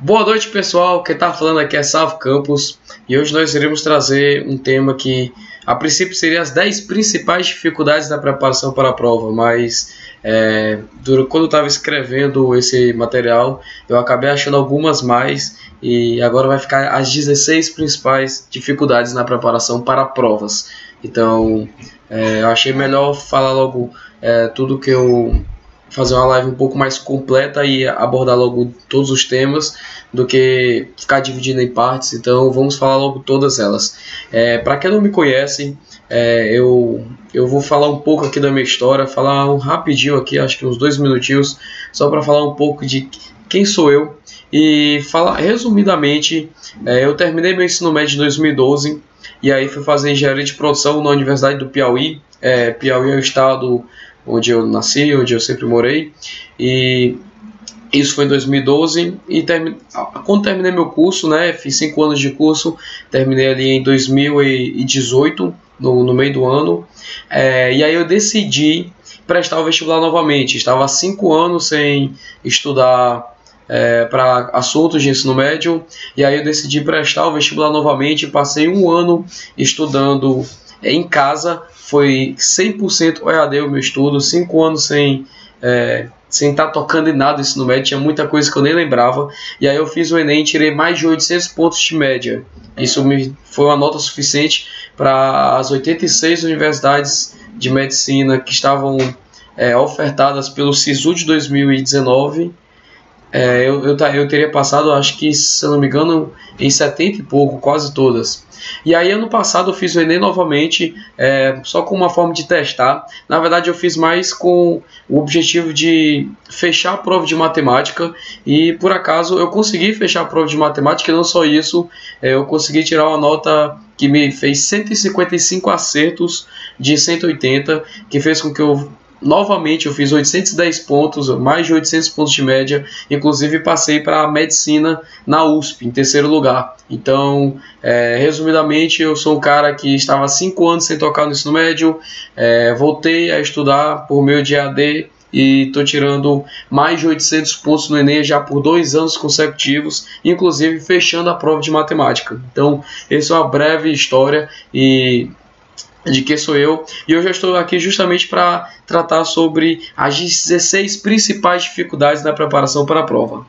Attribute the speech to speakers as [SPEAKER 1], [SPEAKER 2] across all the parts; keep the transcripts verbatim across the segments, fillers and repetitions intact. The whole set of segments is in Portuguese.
[SPEAKER 1] Boa noite, pessoal. Quem está falando aqui é Salvo Campos e hoje nós iremos trazer um tema que a princípio seria as dez principais dificuldades da preparação para a prova, mas é, quando eu estava escrevendo esse material eu acabei achando algumas mais e agora vai ficar as dezesseis principais dificuldades na preparação para provas. Então é, eu achei melhor falar logo é, tudo que eu... fazer uma live um pouco mais completa e abordar logo todos os temas do que ficar dividindo em partes. Então vamos falar logo todas elas. É, para quem não me conhece, é, eu, eu vou falar um pouco aqui da minha história, falar um rapidinho aqui, acho que uns dois minutinhos, só para falar um pouco de quem sou eu e falar resumidamente. É, eu terminei meu ensino médio em dois mil e doze e aí fui fazer engenharia de produção na Universidade do Piauí. É, Piauí é o estado onde eu nasci, onde eu sempre morei, e isso foi em dois mil e doze, e termi... quando terminei meu curso, né, fiz cinco anos de curso, terminei ali em dois mil e dezoito, no, no meio do ano, é, e aí eu decidi prestar o vestibular novamente. Estava há cinco anos sem estudar é, para assuntos de ensino médio, e aí eu decidi prestar o vestibular novamente, passei um ano estudando em casa. Foi cem por cento E A D o meu estudo, cinco anos sem é, sem estar tocando em nada ensino médio, tinha muita coisa que eu nem lembrava, e aí eu fiz o Enem e tirei mais de oitocentos pontos de média. Isso me foi uma nota suficiente para as oitenta e seis universidades de medicina que estavam é, ofertadas pelo SISU de dois mil e dezenove. É, eu, eu, eu teria passado, acho que, se eu não me engano, em setenta e pouco, quase todas. E aí ano passado eu fiz o Enem novamente, é, só com uma forma de testar. Na verdade eu fiz mais com o objetivo de fechar a prova de matemática, e por acaso eu consegui fechar a prova de matemática. E não só isso, é, eu consegui tirar uma nota que me fez cento e cinquenta e cinco acertos de cento e oitenta, que fez com que eu... novamente eu fiz oitocentos e dez pontos, mais de oitocentos pontos de média, inclusive passei para a medicina na U S P, em terceiro lugar. Então, é, resumidamente, eu sou um cara que estava há cinco anos sem tocar no ensino médio, é, voltei a estudar por meio de E A D e estou tirando mais de oitocentos pontos no Enem já por dois anos consecutivos, inclusive fechando a prova de matemática. Então, essa é uma breve história e... de quem sou eu, e eu já estou aqui justamente para tratar sobre as dezesseis principais dificuldades da preparação para a prova.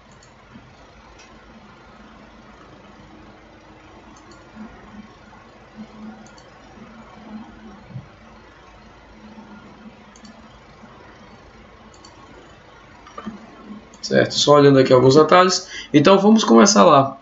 [SPEAKER 1] Certo, só olhando aqui alguns detalhes, então vamos começar lá.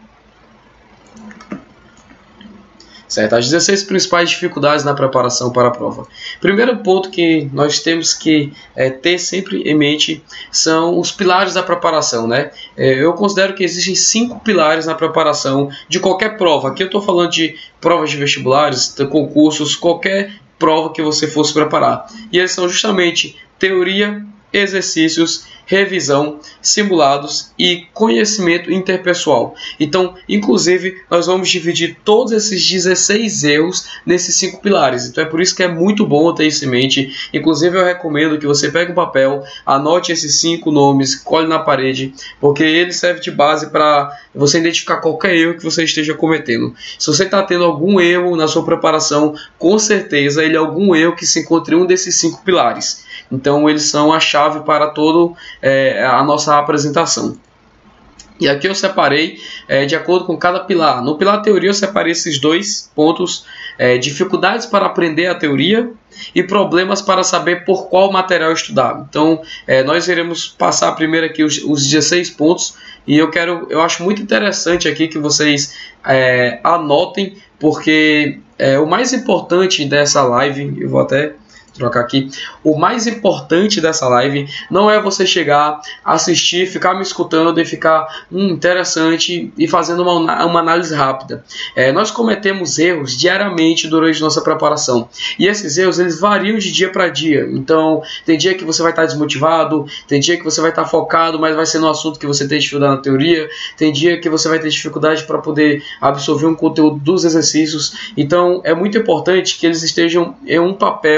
[SPEAKER 1] Certo, as dezesseis principais dificuldades na preparação para a prova. Primeiro ponto que nós temos que é, ter sempre em mente são os pilares da preparação, né? É, eu considero que existem cinco pilares na preparação de qualquer prova. Aqui eu estou falando de provas de vestibulares, de concursos, qualquer prova que você fosse preparar. E eles são justamente teoria, exercícios, revisão, simulados e conhecimento interpessoal. Então, inclusive, nós vamos dividir todos esses dezesseis erros nesses cinco pilares. Então, é por isso que é muito bom ter isso em mente. Inclusive, eu recomendo que você pegue um papel, anote esses cinco nomes, cole na parede, porque ele serve de base para você identificar qualquer erro que você esteja cometendo. Se você está tendo algum erro na sua preparação, com certeza ele é algum erro que se encontra em um desses cinco pilares. Então, eles são a chave para todo é, a nossa apresentação. E aqui eu separei é, de acordo com cada pilar. No pilar teoria eu separei esses dois pontos: é, dificuldades para aprender a teoria e problemas para saber por qual material estudar. Então, é, nós iremos passar primeiro aqui os, os dezesseis pontos, e eu quero, eu acho muito interessante aqui que vocês é, anotem, porque é, o mais importante dessa live, eu vou até trocar aqui. O mais importante dessa live não é você chegar, assistir, ficar me escutando e ficar hum, interessante e fazendo uma, uma análise rápida. É, nós cometemos erros diariamente durante nossa preparação, e esses erros eles variam de dia para dia. Então tem dia que você vai estar desmotivado, tem dia que você vai estar focado, mas vai ser no assunto que você tem dificuldade na teoria, tem dia que você vai ter dificuldade para poder absorver um conteúdo dos exercícios. Então é muito importante que eles estejam em um papel, em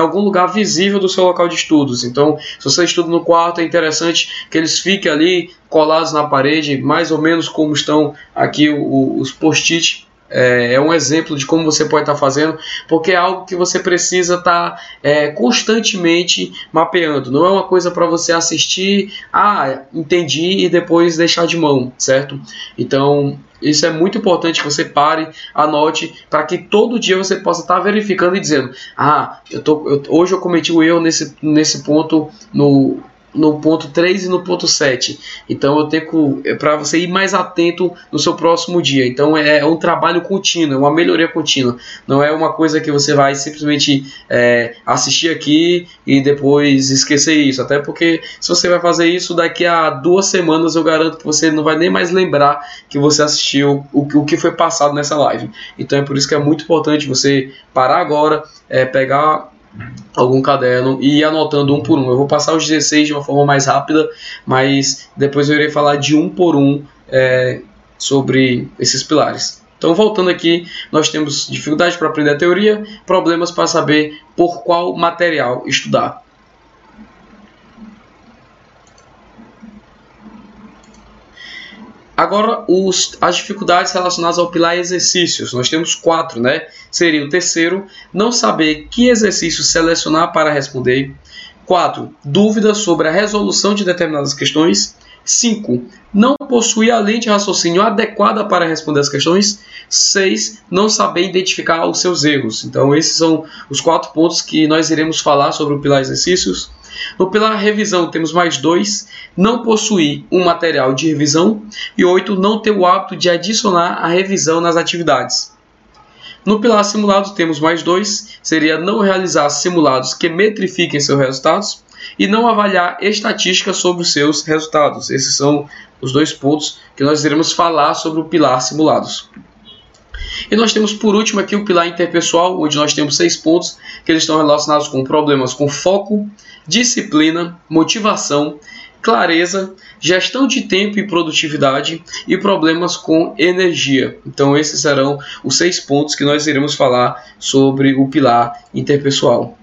[SPEAKER 1] algum lugar visível do seu local de estudos. Então, se você estuda no quarto, é interessante que eles fiquem ali colados na parede, mais ou menos como estão aqui os post-it. É, é um exemplo de como você pode estar fazendo, porque é algo que você precisa estar é, constantemente mapeando. Não é uma coisa para você assistir, ah, entendi, e depois deixar de mão, certo? Então, isso é muito importante que você pare, anote, para que todo dia você possa estar verificando e dizendo, ah, eu tô, eu, hoje eu cometi o erro nesse, nesse ponto no... no ponto três e no ponto sete. Então eu tenho é para você ir mais atento no seu próximo dia. Então é um trabalho contínuo, é uma melhoria contínua. Não é uma coisa que você vai simplesmente é, assistir aqui e depois esquecer isso. Até porque se você vai fazer isso daqui a duas semanas, eu garanto que você não vai nem mais lembrar que você assistiu o, o que foi passado nessa live. Então é por isso que é muito importante você parar agora, é, pegar algum caderno e ir anotando um por um. Eu vou passar os dezesseis de uma forma mais rápida, mas depois eu irei falar de um por um é, sobre esses pilares. Então, voltando aqui, nós temos dificuldade para aprender a teoria, problemas para saber por qual material estudar. Agora, os, as dificuldades relacionadas ao pilar exercícios. Nós temos quatro, né? Seria o terceiro, não saber que exercício selecionar para responder. quatro. Dúvidas sobre a resolução de determinadas questões. cinco. Não possuir a lente de raciocínio adequada para responder as questões. seis. Não saber identificar os seus erros. Então, esses são os quatro pontos que nós iremos falar sobre o pilar exercícios. No pilar revisão temos mais dois, não possuir um material de revisão, e oito, não ter o hábito de adicionar a revisão nas atividades. No pilar simulado temos mais dois, seria não realizar simulados que metrifiquem seus resultados e não avaliar estatísticas sobre os seus resultados. Esses são os dois pontos que nós iremos falar sobre o pilar simulados. E nós temos por último aqui o pilar interpessoal, onde nós temos seis pontos que eles estão relacionados com problemas com foco, disciplina, motivação, clareza, gestão de tempo e produtividade e problemas com energia. Então esses serão os seis pontos que nós iremos falar sobre o pilar interpessoal.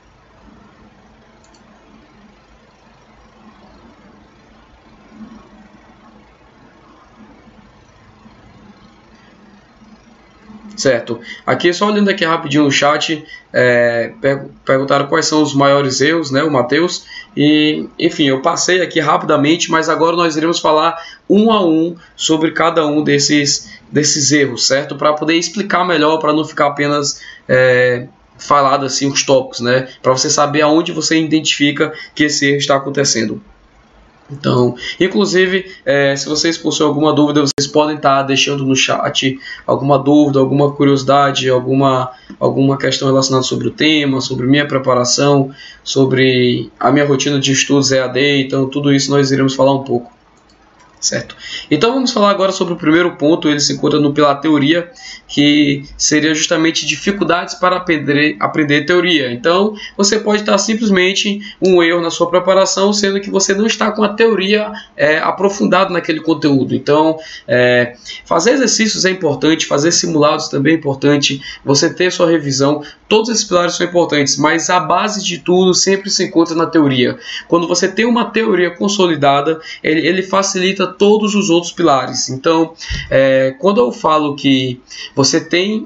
[SPEAKER 1] Certo, aqui só olhando aqui rapidinho no chat, é, perguntaram quais são os maiores erros, né, o Matheus, e enfim, eu passei aqui rapidamente, mas agora nós iremos falar um a um sobre cada um desses, desses erros, certo? Para poder explicar melhor, para não ficar apenas é, falado assim os tópicos, né, para você saber aonde você identifica que esse erro está acontecendo. Então, inclusive, é, se vocês possuem alguma dúvida, vocês podem estar deixando no chat alguma dúvida, alguma curiosidade, alguma, alguma questão relacionada sobre o tema, sobre minha preparação, sobre a minha rotina de estudos E A D, então tudo isso nós iremos falar um pouco. Certo? Então vamos falar agora sobre o primeiro ponto, ele se encontra no pilar teoria, que seria justamente dificuldades para aprender, aprender teoria. Então você pode estar simplesmente um erro na sua preparação, sendo que você não está com a teoria é, aprofundada naquele conteúdo. Então é, fazer exercícios é importante, fazer simulados também é importante, você ter sua revisão, todos esses pilares são importantes, mas a base de tudo sempre se encontra na teoria. Quando você tem uma teoria consolidada, ele, ele facilita todos os outros pilares. Então, é, quando eu falo que você tem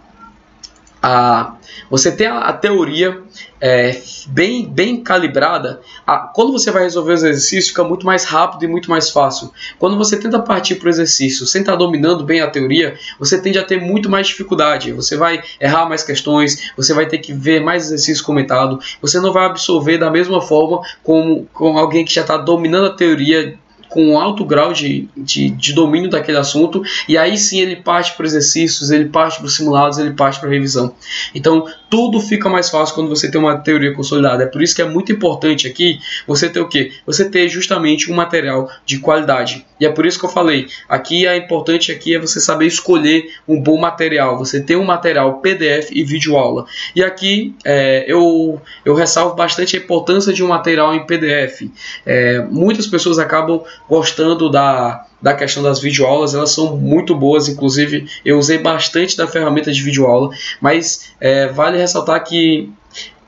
[SPEAKER 1] a, você tem a, a teoria é, bem, bem calibrada, a, quando você vai resolver os exercícios fica muito mais rápido e muito mais fácil. Quando você tenta partir para o exercício sem estar dominando bem a teoria, você tende a ter muito mais dificuldade, você vai errar mais questões, você vai ter que ver mais exercícios comentados, você não vai absorver da mesma forma como, como alguém que já está dominando a teoria com um alto grau de, de, de domínio daquele assunto, e aí sim ele parte para exercícios, ele parte para os simulados, ele parte para revisão. Então tudo fica mais fácil quando você tem uma teoria consolidada. É por isso que é muito importante aqui você ter o quê? Você ter justamente um material de qualidade. E é por isso que eu falei, aqui é importante aqui é você saber escolher um bom material, você ter um material P D F e videoaula. E aqui é, eu, eu ressalvo bastante a importância de um material em P D F. É, muitas pessoas acabam gostando da, da questão das videoaulas, elas são muito boas, inclusive eu usei bastante da ferramenta de videoaula, mas é, vale ressaltar que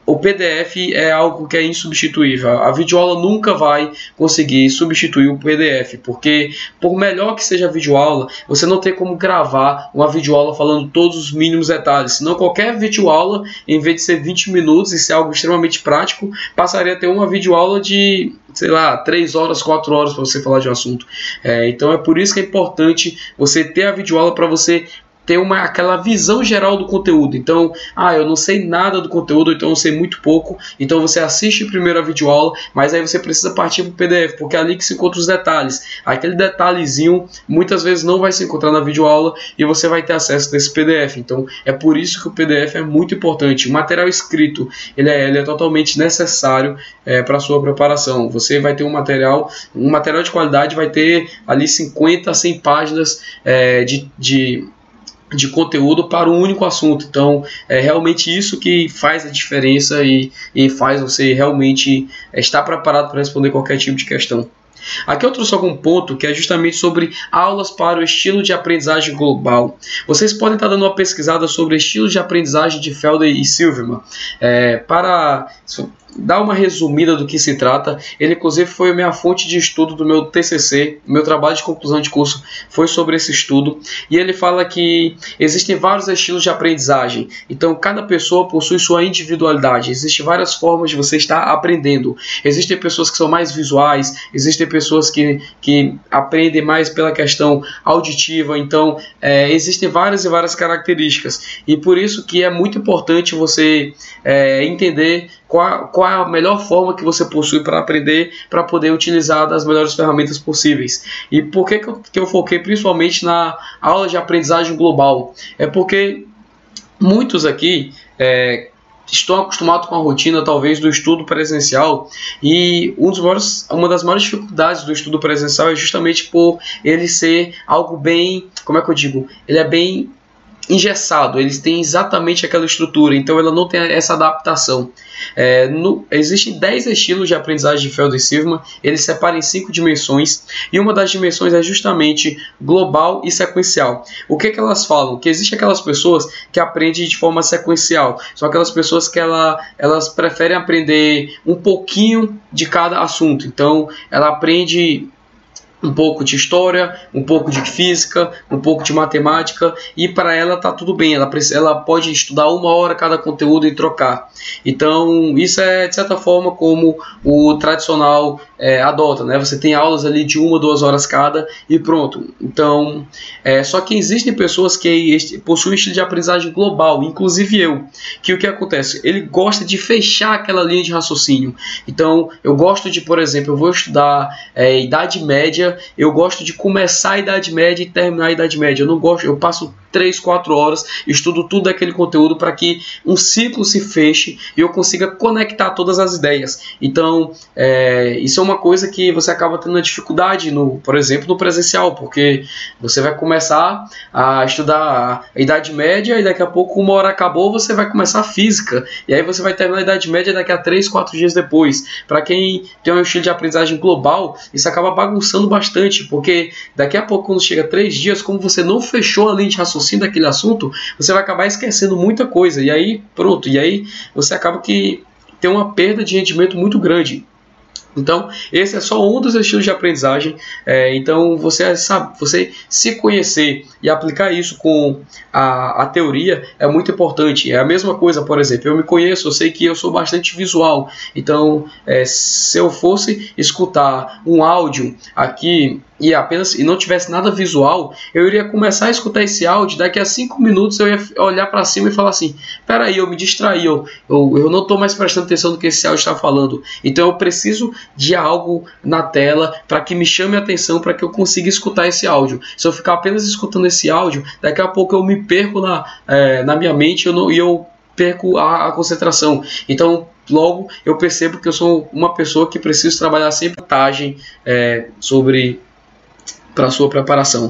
[SPEAKER 1] o P D F é algo que é insubstituível. A videoaula nunca vai conseguir substituir o P D F, porque por melhor que seja a videoaula, você não tem como gravar uma videoaula falando todos os mínimos detalhes. Senão qualquer videoaula, em vez de ser vinte minutos e ser algo extremamente prático, passaria a ter uma videoaula de, sei lá, três horas, quatro horas para você falar de um assunto. É, então é por isso que é importante você ter a videoaula para você ter uma, aquela visão geral do conteúdo. Então, ah, eu não sei nada do conteúdo, então eu sei muito pouco. Então você assiste primeiro a videoaula, mas aí você precisa partir para o P D F, porque é ali que se encontra os detalhes. Aquele detalhezinho muitas vezes não vai se encontrar na videoaula e você vai ter acesso desse P D F. Então é por isso que o P D F é muito importante. O material escrito ele é, ele é totalmente necessário é, para a sua preparação. Você vai ter um material, um material de qualidade, vai ter ali cinquenta a cem páginas é, de, de de conteúdo para um único assunto. Então é realmente isso que faz a diferença e, e faz você realmente estar preparado para responder qualquer tipo de questão. Aqui eu trouxe algum ponto que é justamente sobre aulas para o estilo de aprendizagem global. Vocês podem estar dando uma pesquisada sobre estilos de aprendizagem de Felder e Silverman. É, para dar uma resumida do que se trata, ele inclusive foi a minha fonte de estudo do meu T C C, meu trabalho de conclusão de curso foi sobre esse estudo, e ele fala que existem vários estilos de aprendizagem, então cada pessoa possui sua individualidade, existem várias formas de você estar aprendendo. Existem pessoas que são mais visuais, existem pessoas que, que aprendem mais pela questão auditiva, então é, existem várias e várias características, e por isso que é muito importante você é, entender qual, qual é a melhor forma que você possui para aprender, para poder utilizar das melhores ferramentas possíveis. E por que, que, eu, que eu foquei principalmente na aula de aprendizagem global? É porque muitos aqui é, estão acostumados com a rotina, talvez, do estudo presencial, e um dos maiores, uma das maiores dificuldades do estudo presencial é justamente por ele ser algo bem, como é que eu digo, ele é bem engessado, eles têm exatamente aquela estrutura, então ela não tem essa adaptação. É, no, existem dez estilos de aprendizagem de Felder e Silverman, eles separam em cinco dimensões, e uma das dimensões é justamente global e sequencial. O que, que elas falam? Que existem aquelas pessoas que aprendem de forma sequencial, são aquelas pessoas que ela, elas preferem aprender um pouquinho de cada assunto, então ela aprende um pouco de história, um pouco de física, um pouco de matemática, e para ela tá tudo bem, ela, ela pode estudar uma hora cada conteúdo e trocar. Então isso é de certa forma como o tradicional é, adota, né? Você tem aulas ali de uma, duas horas cada e pronto. Então, é, só que existem pessoas que possuem estilo de aprendizagem global, inclusive eu, que o que acontece? Ele gosta de fechar aquela linha de raciocínio. Então eu gosto de, por exemplo, eu vou estudar é, Idade Média, eu gosto de começar a Idade Média e terminar a Idade Média. Eu não gosto, eu passo três, quatro horas, estudo tudo daquele conteúdo para que um ciclo se feche e eu consiga conectar todas as ideias. Então, é, isso é uma coisa que você acaba tendo uma dificuldade, no, por exemplo, no presencial, porque você vai começar a estudar a Idade Média e daqui a pouco, uma hora acabou, você vai começar a física. E aí você vai terminar a Idade Média daqui a três, quatro dias depois. Para quem tem um estilo de aprendizagem global, isso acaba bagunçando bastante, porque daqui a pouco, quando chega três dias, como você não fechou a linha de raciocínio daquele assunto, você vai acabar esquecendo muita coisa, e aí pronto, e aí você acaba que tem uma perda de rendimento muito grande. Então, esse é só um dos estilos de aprendizagem. É, então, você, sabe, você se conhecer e aplicar isso com a, a teoria é muito importante. É a mesma coisa, por exemplo, eu me conheço, eu sei que eu sou bastante visual. Então, é, se eu fosse escutar um áudio aqui e apenas e não tivesse nada visual, eu iria começar a escutar esse áudio, daqui a cinco minutos eu ia olhar para cima e falar assim, peraí, eu me distraí, eu, eu, eu não estou mais prestando atenção no que esse áudio está falando, então eu preciso de algo na tela para que me chame a atenção, para que eu consiga escutar esse áudio. Se eu ficar apenas escutando esse áudio, daqui a pouco eu me perco na, é, na minha mente eu não, e eu perco a, a concentração. Então, logo eu percebo que eu sou uma pessoa que preciso trabalhar sempre vantagem é, sobre para a sua preparação.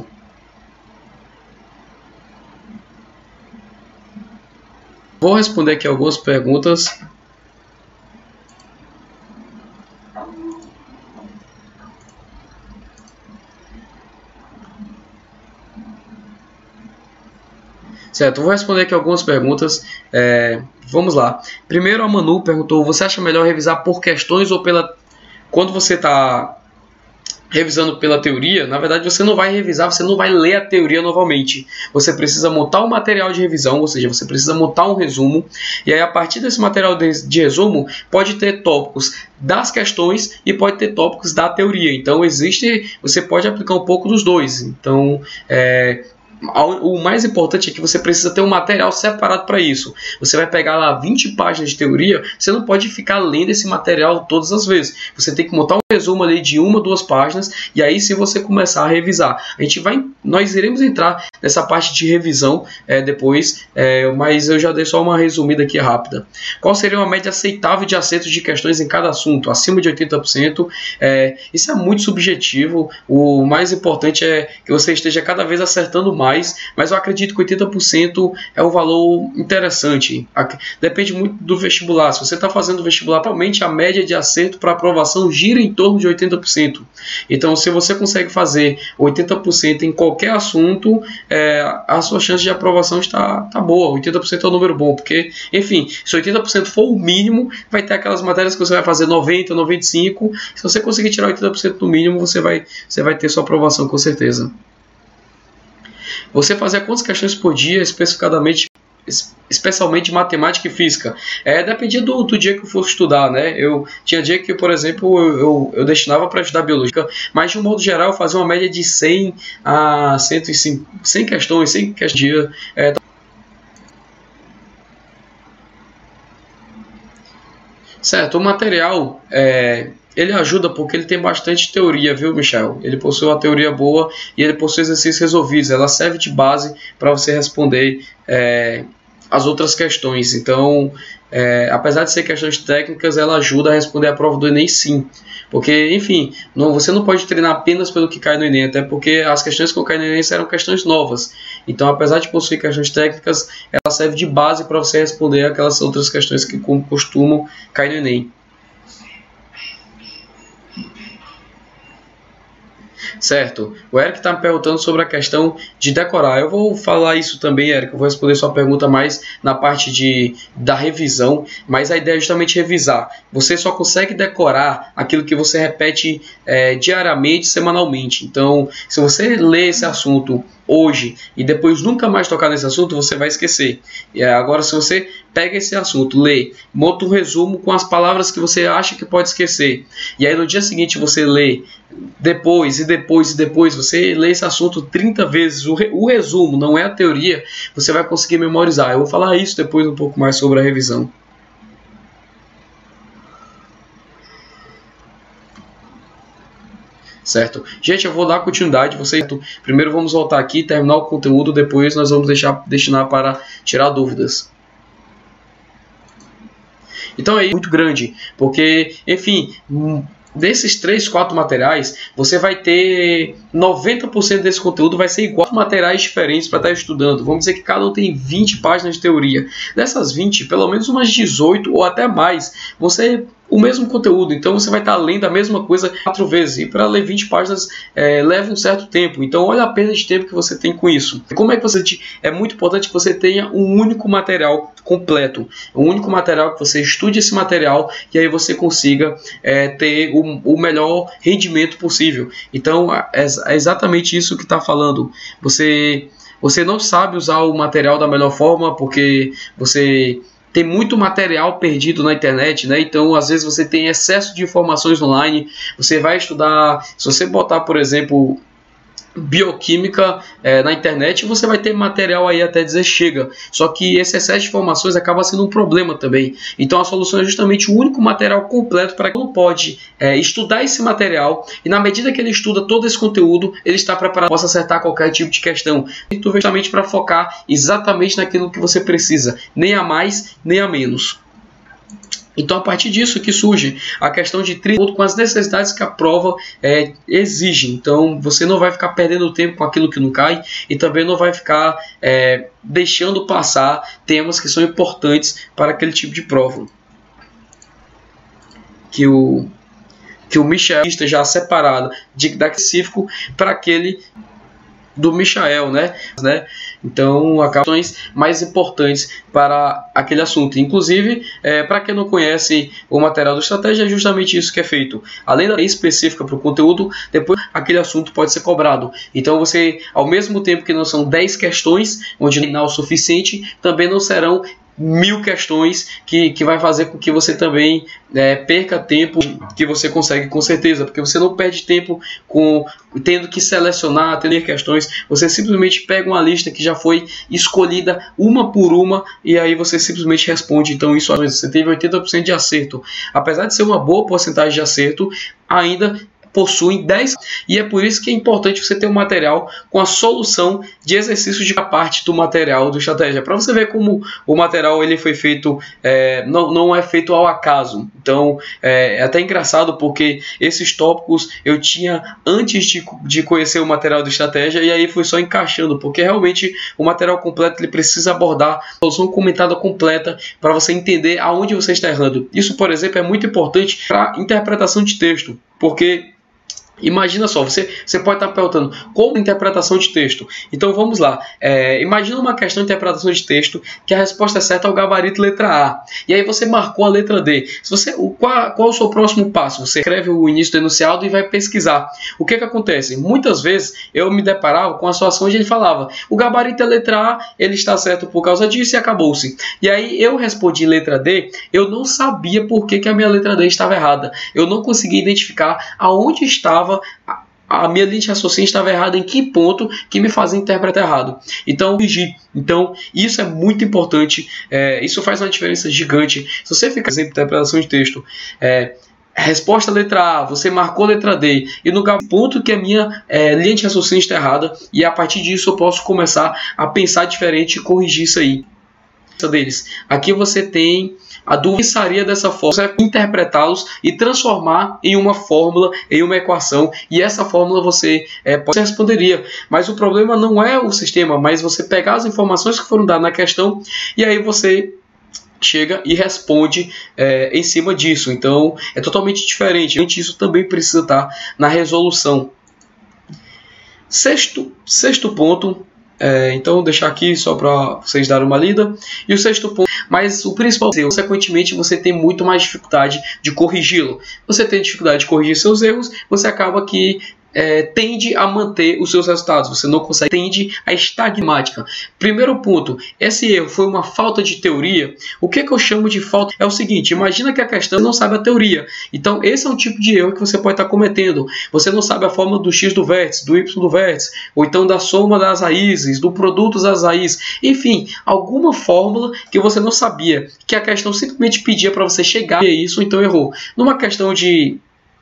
[SPEAKER 1] Vou responder aqui algumas perguntas. Certo, eu vou responder aqui algumas perguntas. É, vamos lá. Primeiro, a Manu perguntou: você acha melhor revisar por questões ou pela. Quando você está revisando pela teoria, na verdade você não vai revisar, você não vai ler a teoria novamente. Você precisa montar um material de revisão, ou seja, você precisa montar um resumo. E aí, a partir desse material de, de resumo, pode ter tópicos das questões e pode ter tópicos da teoria. Então, existe, você pode aplicar um pouco dos dois. Então, é. O mais importante é que você precisa ter um material separado para isso. Você vai pegar lá vinte páginas de teoria, você não pode ficar lendo esse material todas as vezes. Você tem que montar um resumo ali de uma, duas páginas, e aí sim você começar a revisar. A gente vai, nós iremos entrar nessa parte de revisão é, depois, é, mas eu já dei só uma resumida aqui rápida. Qual seria uma média aceitável de acertos de questões em cada assunto? Acima de oitenta por cento. É, isso é muito subjetivo. O mais importante é que você esteja cada vez acertando mais. Mais, mas eu acredito que oitenta por cento é um valor interessante. Depende muito do vestibular. Se você está fazendo vestibular, provavelmente a média de acerto para aprovação gira em torno de oitenta por cento. Então, se você consegue fazer oitenta por cento em qualquer assunto, é, a sua chance de aprovação está, está boa. oitenta por cento é um número bom, porque, enfim, se oitenta por cento for o mínimo, vai ter aquelas matérias que você vai fazer noventa, noventa e cinco. Se você conseguir tirar oitenta por cento do mínimo, você vai, você vai ter sua aprovação com certeza. Você fazia quantas questões por dia, especificadamente, especialmente matemática e física? É, dependia do, do dia que eu fosse estudar, né? Eu tinha dia que, por exemplo, eu, eu, eu destinava para estudar biologia, mas de um modo geral eu fazia uma média de cem a cento e cinco, cem questões, cem questões por dia. É, certo, o material é, ele ajuda porque ele tem bastante teoria, viu, Michel? Ele possui uma teoria boa e ele possui exercícios resolvidos. Ela serve de base para você responder é, as outras questões. Então, é, apesar de ser questões técnicas, ela ajuda a responder a prova do Enem, sim. Porque, enfim, não, você não pode treinar apenas pelo que cai no Enem, até porque as questões que caem no Enem eram questões novas. Então, apesar de possuir questões técnicas, ela serve de base para você responder aquelas outras questões que, como costumam, cair no Enem. Certo, o Eric está me perguntando sobre a questão de decorar. Eu vou falar isso também, Eric. Eu vou responder sua pergunta mais na parte de, da revisão, mas a ideia é justamente revisar. Você só consegue decorar aquilo que você repete é, diariamente, semanalmente. Então, se você lê esse assunto hoje e depois nunca mais tocar nesse assunto, você vai esquecer. E agora, se você pega esse assunto, lê, monta um resumo com as palavras que você acha que pode esquecer, e aí no dia seguinte você lê depois e depois e depois, você lê esse assunto trinta vezes, o, re, o resumo, não é a teoria, você vai conseguir memorizar. Eu vou falar isso depois um pouco mais sobre a revisão. Certo? Gente, eu vou dar continuidade. Vocês, primeiro vamos voltar aqui, terminar o conteúdo, depois nós vamos deixar destinar para tirar dúvidas. Então é muito grande, porque, enfim, desses três, quatro materiais, você vai ter noventa por cento desse conteúdo vai ser igual a materiais diferentes para estar estudando. Vamos dizer que cada um tem vinte páginas de teoria. Dessas vinte, pelo menos umas dezoito ou até mais, você o mesmo conteúdo, então você vai estar lendo a mesma coisa quatro vezes, e para ler vinte páginas é, leva um certo tempo. Então olha a perda de tempo que você tem com isso. Como é que você é muito importante que você tenha um único material completo, um único material que você estude esse material e aí você consiga é, ter o, o melhor rendimento possível. Então é, é exatamente isso que está falando. Você você não sabe usar o material da melhor forma porque você tem muito material perdido na internet, né? Então, às vezes você tem excesso de informações online. Você vai estudar, se você botar, por exemplo, bioquímica é, na internet, você vai ter material aí até dizer chega. Só que esse excesso de informações acaba sendo um problema também. Então, a solução é justamente o único material completo para que ele pode é, estudar esse material e, na medida que ele estuda todo esse conteúdo, ele está preparado para acertar qualquer tipo de questão. Então, justamente para focar exatamente naquilo que você precisa, nem a mais, nem a menos. Então, a partir disso que surge a questão de trilho com as necessidades que a prova é, exige. Então, você não vai ficar perdendo tempo com aquilo que não cai e também não vai ficar é, deixando passar temas que são importantes para aquele tipo de prova. Que o, que o Michael esteja separado de, da específico para aquele do Michael, né? né? Então, acabam mais importantes para aquele assunto. Inclusive, é, para quem não conhece o material do Estratégia, é justamente isso que é feito. Além da lei específica para o conteúdo, depois aquele assunto pode ser cobrado. Então, você, ao mesmo tempo que não são dez questões, onde não é o suficiente, também não serão mil questões que, que vai fazer com que você também é, perca tempo que você consegue com certeza, porque você não perde tempo com tendo que selecionar, ter questões, você simplesmente pega uma lista que já foi escolhida uma por uma e aí você simplesmente responde. Então isso, você teve oitenta por cento de acerto, apesar de ser uma boa porcentagem de acerto, ainda possuem dez, e é por isso que é importante você ter um material com a solução de exercícios de parte do material do Estratégia, para você ver como o material ele foi feito, é, não, não é feito ao acaso. Então é, é até engraçado porque esses tópicos eu tinha antes de, de conhecer o material do Estratégia, e aí fui só encaixando, porque realmente o material completo ele precisa abordar a solução comentada completa para você entender aonde você está errando. Isso, por exemplo, é muito importante para interpretação de texto, porque imagina só, você, você pode estar perguntando como interpretação de texto. Então vamos lá, é, imagina uma questão de interpretação de texto que a resposta certa é o gabarito letra A, e aí você marcou a letra D. Se você, o, qual, qual é o seu próximo passo? Você escreve o início do enunciado e vai pesquisar. O que que acontece? Muitas vezes eu me deparava com a situação onde ele falava o gabarito é letra A, ele está certo por causa disso e acabou-se. E aí eu respondi letra D, eu não sabia por que, que a minha letra D estava errada. Eu não conseguia identificar aonde estava a minha linha de raciocínio estava errada, em que ponto que me fazia interpretar errado. Então, então isso é muito importante, é, isso faz uma diferença gigante. Se você fica, por exemplo, interpretação de texto, é, resposta letra A, você marcou letra D, e no ponto que a minha é, linha de raciocínio está errada, e a partir disso eu posso começar a pensar diferente e corrigir isso aí. Deles. Aqui você tem a dúvida que seria dessa forma, você vai interpretá-los e transformar em uma fórmula, em uma equação, e essa fórmula você é, pode responderia, mas o problema não é o sistema, mas você pegar as informações que foram dadas na questão e aí você chega e responde é, em cima disso. Então é totalmente diferente. Isso também precisa estar na resolução. Sexto, sexto ponto. É, então, vou deixar aqui só para vocês darem uma lida. E o sexto ponto, mas o principal, consequentemente, você tem muito mais dificuldade de corrigi-lo. Você tem dificuldade de corrigir seus erros, você acaba que É, tende a manter os seus resultados, você não consegue, tende a estagmática. Primeiro ponto, esse erro foi uma falta de teoria. O que, que eu chamo de falta? É o seguinte, imagina que a questão não sabe a teoria, então esse é um tipo de erro que você pode estar cometendo. Você não sabe a fórmula do x do vértice, do y do vértice, ou então da soma das raízes, do produto das raízes, enfim, alguma fórmula que você não sabia, que a questão simplesmente pedia para você chegar a isso, então errou. Numa questão de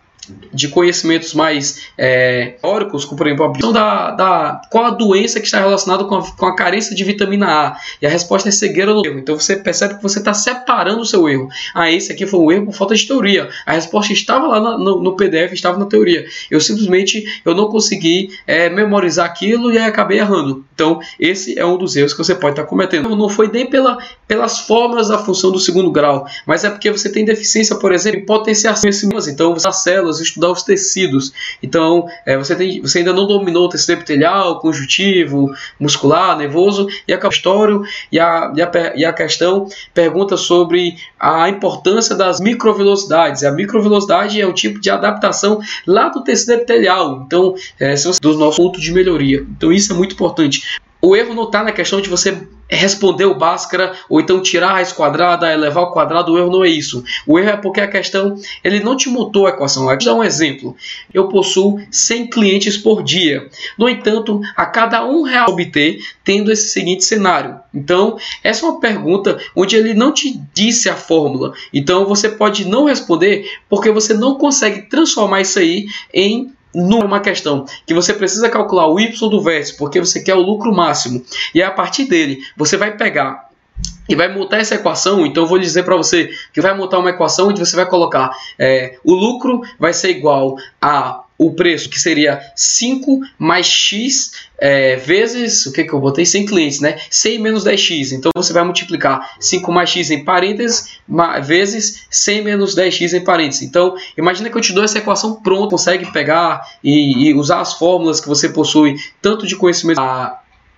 [SPEAKER 1] de conhecimentos mais é, teóricos, como por exemplo a questão da, da qual a doença que está relacionada com a, com a carência de vitamina A, e a resposta é cegueira no erro. Então você percebe que você está separando o seu erro. Ah, esse aqui foi um erro por falta de teoria. A resposta estava lá na, no, no P D F, estava na teoria. Eu simplesmente eu não consegui é, memorizar aquilo e aí acabei errando. Então esse é um dos erros que você pode estar cometendo. Não foi nem pela, pelas fórmulas da função do segundo grau, mas é porque você tem deficiência, por exemplo, em potenciação. Então você as células, estudar os tecidos. Então é, você, tem, você ainda não dominou o tecido epitelial, conjuntivo, muscular, nervoso, e a história e a, e, a, e a questão pergunta sobre a importância das microvelocidades. A microvelocidade é o tipo de adaptação lá do tecido epitelial, então é, se você, do nosso ponto de melhoria. Então isso é muito importante. O erro não está na questão de você responder o Bhaskara, ou então tirar a raiz quadrada, elevar ao quadrado. O erro não é isso. O erro é porque a questão, ele não te montou a equação. Vou dar um exemplo. Eu possuo cem clientes por dia. No entanto, a cada um real obter, tendo esse seguinte cenário. Então, essa é uma pergunta onde ele não te disse a fórmula. Então, você pode não responder porque você não consegue transformar isso aí em numa questão que você precisa calcular o y do vértice, porque você quer o lucro máximo, e a partir dele você vai pegar e vai montar essa equação. Então eu vou dizer para você que vai montar uma equação onde você vai colocar é, o lucro vai ser igual a o preço, que seria cinco mais x é, vezes, o que que eu botei? cem clientes, né? cem menos dez x. Então você vai multiplicar cinco mais x em parênteses vezes cem menos dez x em parênteses. Então imagina que eu te dou essa equação pronta, consegue pegar e, e usar as fórmulas que você possui, tanto de conhecimento a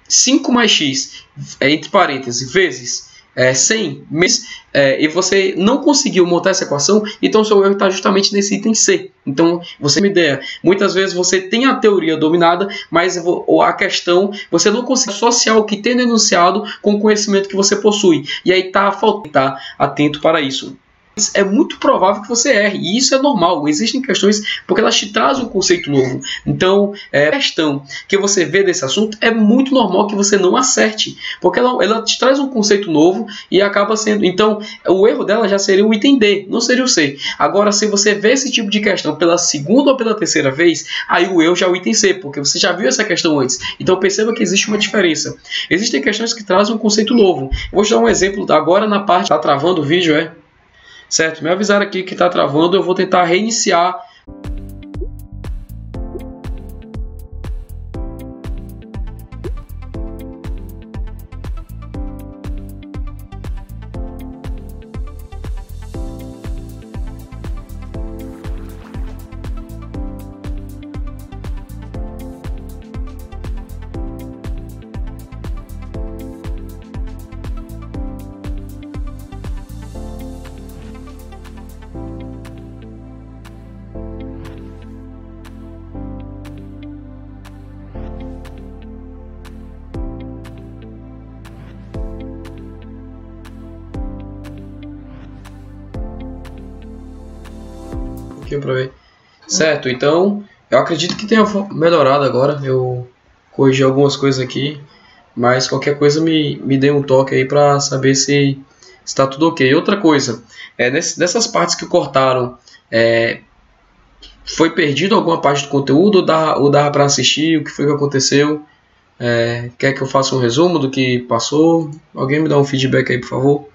[SPEAKER 1] cinco mais x, é, entre parênteses, vezes é, cem, menos, é, e você não conseguiu montar essa equação, então o seu erro está justamente nesse item C. Então, você tem uma ideia. Muitas vezes você tem a teoria dominada, mas a questão, você não consegue associar o que tem no enunciado com o conhecimento que você possui. E aí está faltando estar atento para isso. É muito provável que você erre, e isso é normal. Existem questões porque elas te trazem um conceito novo. Então, é, a questão que você vê desse assunto é muito normal que você não acerte, porque ela, ela te traz um conceito novo e acaba sendo... Então, o erro dela já seria o item D, não seria o C. Agora, se você vê esse tipo de questão pela segunda ou pela terceira vez, aí o erro já é o item C, porque você já viu essa questão antes. Então, perceba que existe uma diferença. Existem questões que trazem um conceito novo. Vou te dar um exemplo agora na parte... Está travando o vídeo, é? Certo, me avisaram aqui que está travando, eu vou tentar reiniciar. Aqui para ver. Certo, então eu acredito que tenha melhorado agora. Eu corrigi algumas coisas aqui, mas qualquer coisa me, me dê um toque aí para saber se está tudo ok. Outra coisa, é, nesse, nessas partes que cortaram, é, foi perdido alguma parte do conteúdo ou dá, ou dá para assistir? O que foi que aconteceu? É, quer que eu faça um resumo do que passou? Alguém me dá um feedback aí, por favor?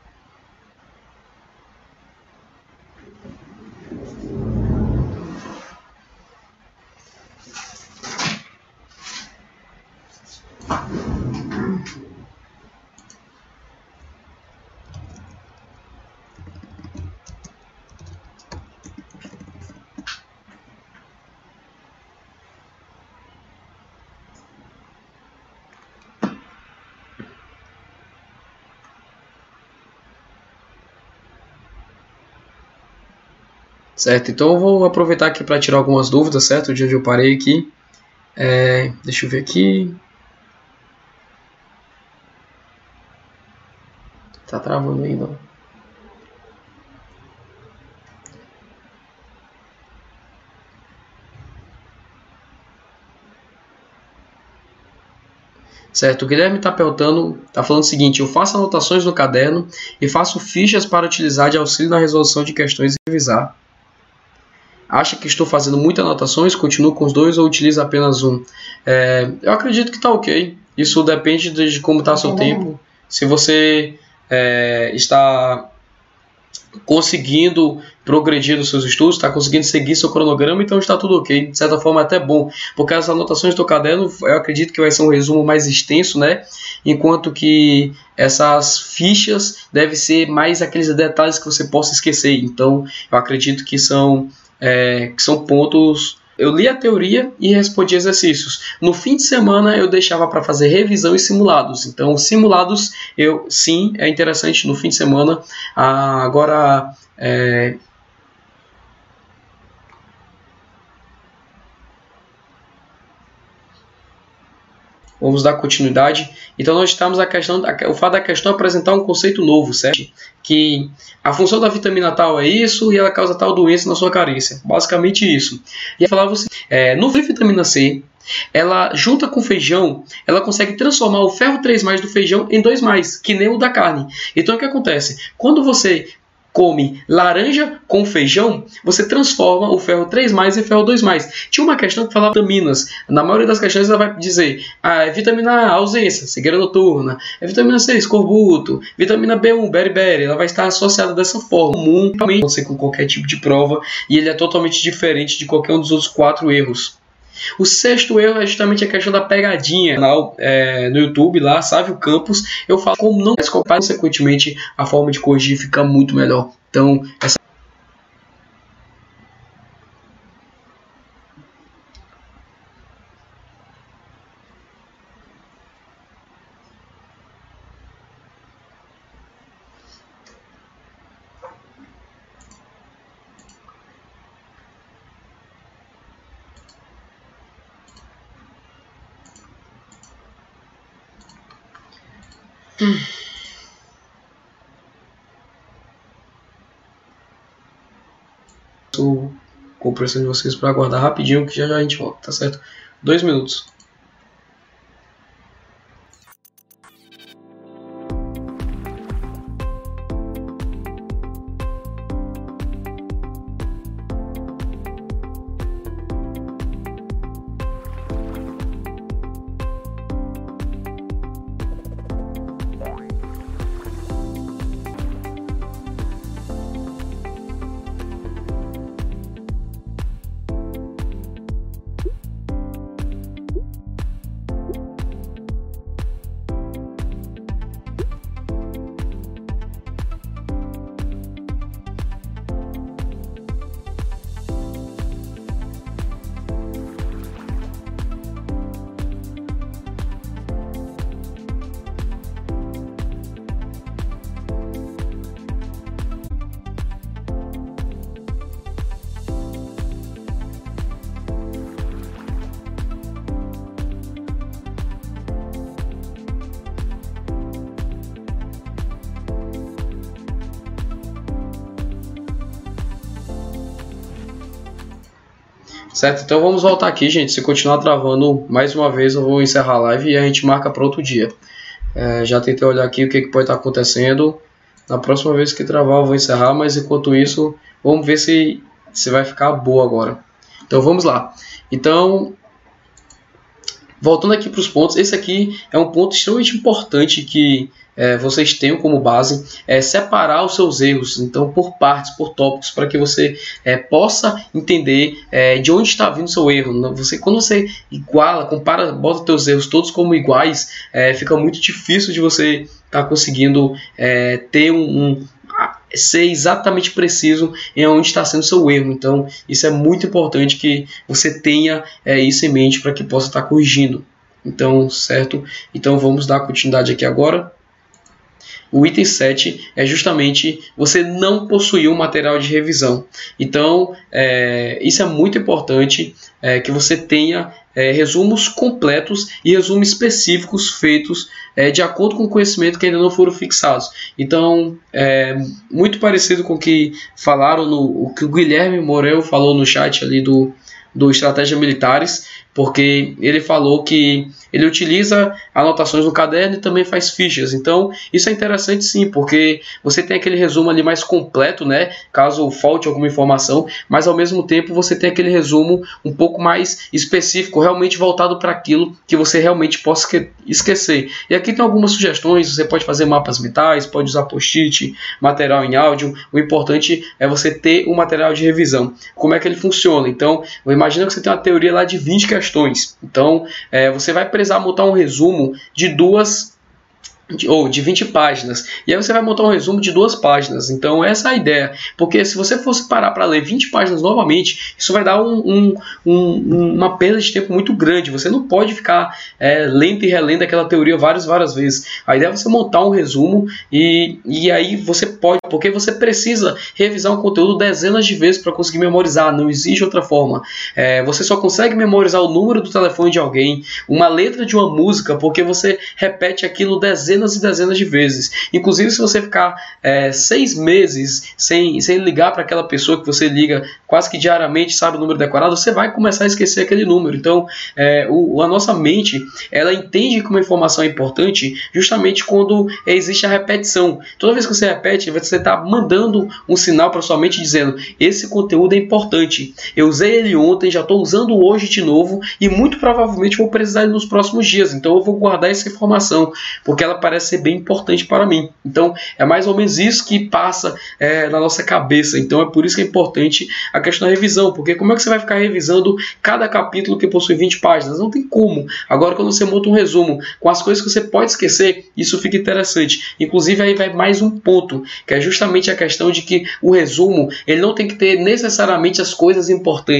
[SPEAKER 1] Certo, então eu vou aproveitar aqui para tirar algumas dúvidas, certo? De onde eu parei aqui. É, deixa eu ver aqui. Tá travando ainda. Certo, o Guilherme está perguntando, está falando o seguinte: eu faço anotações no caderno e faço fichas para utilizar de auxílio na resolução de questões e revisar. Acha que estou fazendo muitas anotações, continuo com os dois ou utilizo apenas um? É, eu acredito que está ok. Isso depende de como está seu tempo. Se você é, está conseguindo progredir nos seus estudos, está conseguindo seguir seu cronograma, então está tudo ok. De certa forma, é até bom, porque as anotações do caderno, eu acredito que vai ser um resumo mais extenso, né? Enquanto que essas fichas devem ser mais aqueles detalhes que você possa esquecer. Então, eu acredito que são, é, que são pontos... Eu li a teoria e respondi exercícios. No fim de semana eu deixava para fazer revisão e simulados. Então, simulados, eu sim, é interessante no fim de semana. Ah, agora, é... vamos dar continuidade. Então, nós estamos a questão, o fato da questão apresentar um conceito novo, certo? Que a função da vitamina tal é isso e ela causa tal doença na sua carência. Basicamente isso. E eu falava assim, é, no vitamina C, ela junta com feijão, ela consegue transformar o ferro três mais do feijão em dois mais, que nem o da carne. Então, o que acontece? Quando você come laranja com feijão, você transforma o ferro três mais em ferro dois mais. Tinha uma questão que falava vitaminas. Na maioria das questões ela vai dizer ah, é vitamina A, ausência, cegueira noturna. É vitamina C, escorbuto. Vitamina B um, beriberi. Ela vai estar associada dessa forma. Comum, não sei com qualquer tipo de prova. E ele é totalmente diferente de qualquer um dos outros quatro erros. O sexto erro é justamente a questão da pegadinha. No canal, é, no YouTube, lá, Sávio Campos, eu falo como não desculpar, consequentemente, a forma de corrigir fica muito melhor. Então, essa Estou com pressão de vocês para aguardar rapidinho, que já já a gente volta, tá certo? Dois minutos. Certo? Então vamos voltar aqui, gente. Se continuar travando mais uma vez, eu vou encerrar a live e a gente marca para outro dia. É, já tentei olhar aqui o que, que pode estar acontecendo. Na próxima vez que travar, eu vou encerrar, mas enquanto isso, vamos ver se, se vai ficar boa agora. Então vamos lá. Então, voltando aqui para os pontos, esse aqui é um ponto extremamente importante que é, vocês tenham como base, é separar os seus erros, então por partes, por tópicos, para que você é, possa entender é, de onde está vindo o seu erro. Você, quando você iguala, compara, bota os seus erros todos como iguais, é, fica muito difícil de você estar tá conseguindo é, ter um, um ser exatamente preciso em onde está sendo o seu erro. Então isso é muito importante que você tenha é, isso em mente para que possa estar tá corrigindo. Então, certo? Então vamos dar continuidade aqui agora. O item sete é justamente você não possuir um material de revisão. Então, é, isso é muito importante, é, que você tenha é, resumos completos e resumos específicos feitos é, de acordo com o conhecimento que ainda não foram fixados. Então, é muito parecido com o que falaram, no, o que o Guilherme Morel falou no chat ali do, do Estratégia Militares, porque ele falou que ele utiliza anotações no caderno e também faz fichas. Então, isso é interessante sim, porque você tem aquele resumo ali mais completo, né, caso falte alguma informação, mas ao mesmo tempo você tem aquele resumo um pouco mais específico, realmente voltado para aquilo que você realmente possa esquecer. E aqui tem algumas sugestões, você pode fazer mapas mentais, pode usar post-it, material em áudio. O importante é você ter um material de revisão. Como é que ele funciona? Então, imagina que você tem uma teoria lá de vinte questões. Então, é, você vai precisar montar um resumo de duas de, ou de vinte páginas, e aí você vai montar um resumo de duas páginas. Então essa é a ideia, porque se você fosse parar para ler vinte páginas novamente, isso vai dar um, um, um, uma perda de tempo muito grande. Você não pode ficar é, lendo e relendo aquela teoria várias, várias vezes. A ideia é você montar um resumo e, e aí você pode, porque você precisa revisar um conteúdo dezenas de vezes para conseguir memorizar, não existe outra forma. É, você só consegue memorizar o número do telefone de alguém, uma letra de uma música, porque você repete aquilo dezenas e dezenas de vezes. Inclusive, se você ficar é, seis meses sem, sem ligar para aquela pessoa que você liga quase que diariamente, sabe o número decorado, você vai começar a esquecer aquele número. Então, é, o, a nossa mente, ela entende que uma informação é importante justamente quando existe a repetição. Toda vez que você repete, você está mandando um sinal para sua mente dizendo: esse conteúdo é importante, eu usei ele ontem, já estou usando hoje de novo e muito provavelmente vou precisar ele nos próximos dias, então eu vou guardar essa informação, porque ela parece ser bem importante para mim. Então é mais ou menos isso que passa é, na nossa cabeça. Então é por isso que é importante a questão da revisão, porque como é que você vai ficar revisando cada capítulo que possui vinte páginas? Não tem como. Agora, quando você monta um resumo com as coisas que você pode esquecer, isso fica interessante. Inclusive aí vai mais um ponto, que é justamente a questão de que o resumo, ele não tem que ter necessariamente as coisas importantes.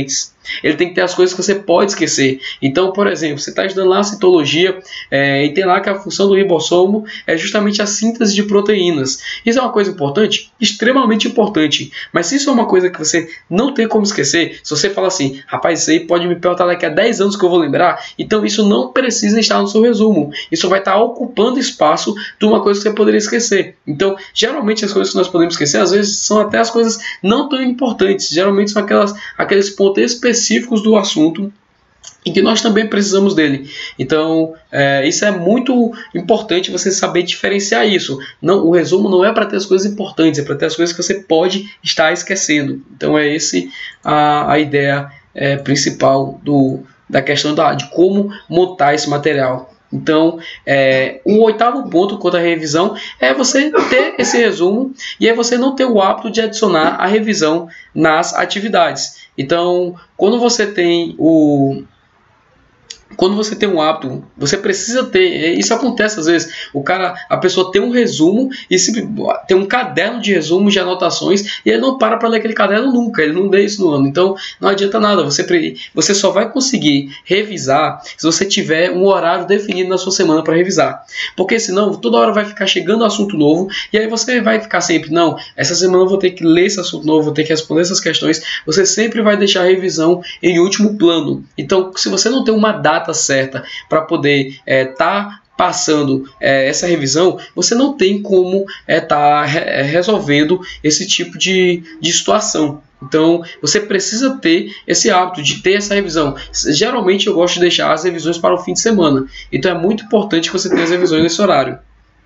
[SPEAKER 1] Ele tem que ter as coisas que você pode esquecer. Então, por exemplo, você está estudando lá a citologia é, e tem lá que a função do ribossomo é justamente a síntese de proteínas. Isso é uma coisa importante? Extremamente importante. Mas se isso é uma coisa que você não tem como esquecer, se você fala assim, rapaz, isso aí pode me perguntar daqui a dez anos que eu vou lembrar, então isso não precisa estar no seu resumo. Isso vai estar ocupando espaço de uma coisa que você poderia esquecer. Então, geralmente as coisas que nós podemos esquecer, às vezes são até as coisas não tão importantes. Geralmente são aquelas, aqueles pontos específicos do assunto e que nós também precisamos dele. Então, é, isso é muito importante você saber diferenciar isso. Não, o resumo não é para ter as coisas importantes, é para ter as coisas que você pode estar esquecendo. Então, é esse a, a ideia é, principal do, da questão da, de como montar esse material. Então, é, o oitavo ponto quanto à revisão é você ter esse resumo e é você não ter o hábito de adicionar a revisão nas atividades. Então, quando você tem o... Quando você tem um hábito, você precisa ter, isso acontece às vezes, o cara, a pessoa tem um resumo e se, tem um caderno de resumo de anotações e ele não para para ler aquele caderno nunca, ele não lê isso no ano. Então não adianta nada, você, você só vai conseguir revisar se você tiver um horário definido na sua semana para revisar, porque senão toda hora vai ficar chegando um assunto novo e aí você vai ficar sempre, não, essa semana eu vou ter que ler esse assunto novo, vou ter que responder essas questões, você sempre vai deixar a revisão em último plano. Então se você não tem uma data certa para poder estar é, tá passando é, essa revisão, você não tem como estar é, tá re resolvendo esse tipo de, de situação. Então, você precisa ter esse hábito de ter essa revisão. Geralmente eu gosto de deixar as revisões para o fim de semana. Então é muito importante que você tenha as revisões nesse horário.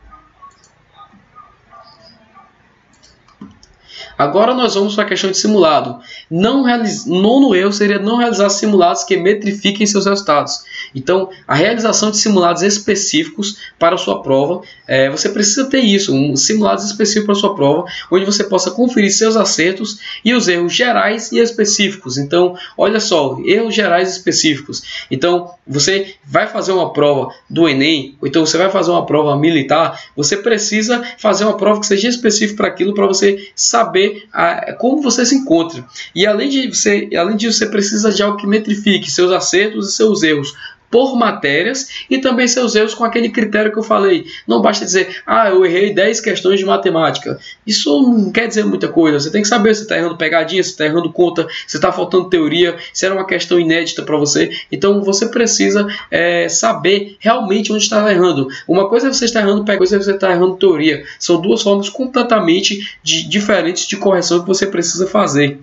[SPEAKER 1] Agora nós vamos para a questão de simulado. Não realiz... Nono erro seria não realizar simulados que metrifiquem seus resultados. Então, a realização de simulados específicos para a sua prova, é, você precisa ter isso, um simulados específicos para a sua prova, onde você possa conferir seus acertos e os erros gerais e específicos. Então, olha só, erros gerais e específicos. Então, você vai fazer uma prova do Enem, ou então você vai fazer uma prova militar, você precisa fazer uma prova que seja específica para aquilo, para você saber a, como você se encontra. E além, de você, além disso, você precisa de algo que metrifique seus acertos e seus erros por matérias e também seus erros com aquele critério que eu falei. Não basta dizer, ah, eu errei dez questões de matemática. Isso não quer dizer muita coisa. Você tem que saber se está errando pegadinha, se está errando conta, se está faltando teoria, se era uma questão inédita para você. Então você precisa é, saber realmente onde está errando. Uma coisa é você estar errando pegadinha, outra coisa é você estar errando teoria. São duas formas completamente de, diferentes de correção que você precisa fazer.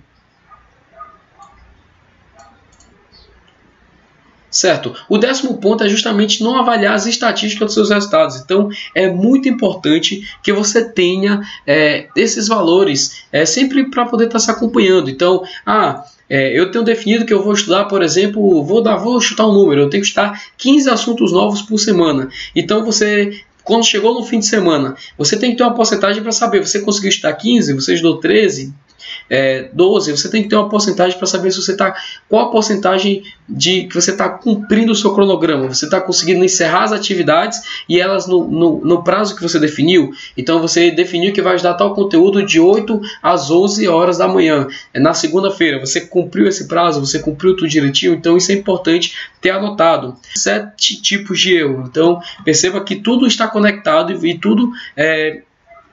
[SPEAKER 1] Certo? O décimo ponto é justamente não avaliar as estatísticas dos seus resultados. Então, é muito importante que você tenha é, esses valores é, sempre para poder estar se acompanhando. Então, ah, é, eu tenho definido que eu vou estudar, por exemplo, vou, dar, vou chutar um número, eu tenho que estudar quinze assuntos novos por semana. Então, você... Quando chegou no fim de semana, você tem que ter uma porcentagem para saber, você conseguiu estudar quinze, você estudou treze, é, doze, você tem que ter uma porcentagem para saber se você está, qual a porcentagem de que você está cumprindo o seu cronograma, você está conseguindo encerrar as atividades e elas no, no, no prazo que você definiu. Então você definiu que vai estudar tal conteúdo de oito às onze horas da manhã, na segunda-feira, você cumpriu esse prazo, você cumpriu tudo direitinho, então isso é importante ter anotado. Sete tipos de erro, então perceba que tudo está conectado e, e tudo é,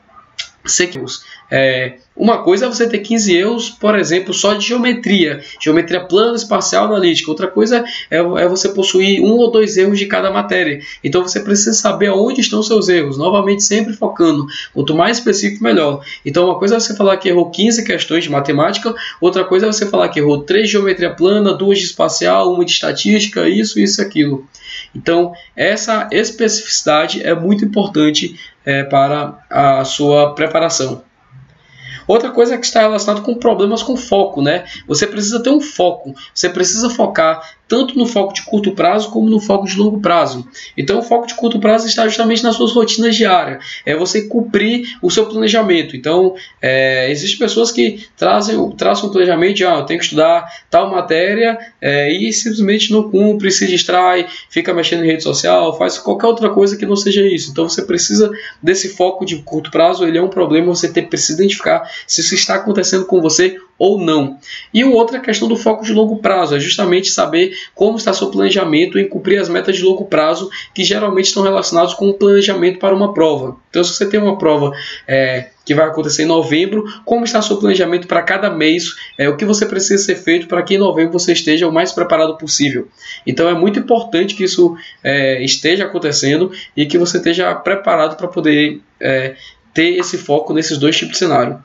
[SPEAKER 1] é, uma coisa é você ter quinze erros, por exemplo, só de geometria, geometria plana, espacial, analítica. Outra coisa é, é você possuir um ou dois erros de cada matéria. Então você precisa saber onde estão os seus erros, novamente sempre focando, quanto mais específico melhor. Então uma coisa é você falar que errou quinze questões de matemática, outra coisa é você falar que errou três de geometria plana, duas de espacial, uma de estatística, isso, isso e aquilo. Então essa especificidade é muito importante é, para a sua preparação. Outra coisa é que está relacionado com problemas com foco, né? Você precisa ter um foco, você precisa focar tanto no foco de curto prazo como no foco de longo prazo. Então o foco de curto prazo está justamente nas suas rotinas diárias, é você cumprir o seu planejamento. Então é, existem pessoas que trazem, traçam um planejamento de, ah, eu tenho que estudar tal matéria é, e simplesmente não cumpre, se distrai, fica mexendo em rede social, faz qualquer outra coisa que não seja isso. Então você precisa desse foco de curto prazo, ele é um problema, você ter, precisa identificar se isso está acontecendo com você ou não. E outra questão do foco de longo prazo, é justamente saber como está seu planejamento em cumprir as metas de longo prazo, que geralmente estão relacionadas com o planejamento para uma prova. Então, se você tem uma prova é, que vai acontecer em novembro, como está seu planejamento para cada mês, é, o que você precisa ser feito para que em novembro você esteja o mais preparado possível. Então, é muito importante que isso é, esteja acontecendo e que você esteja preparado para poder é, ter esse foco nesses dois tipos de cenário.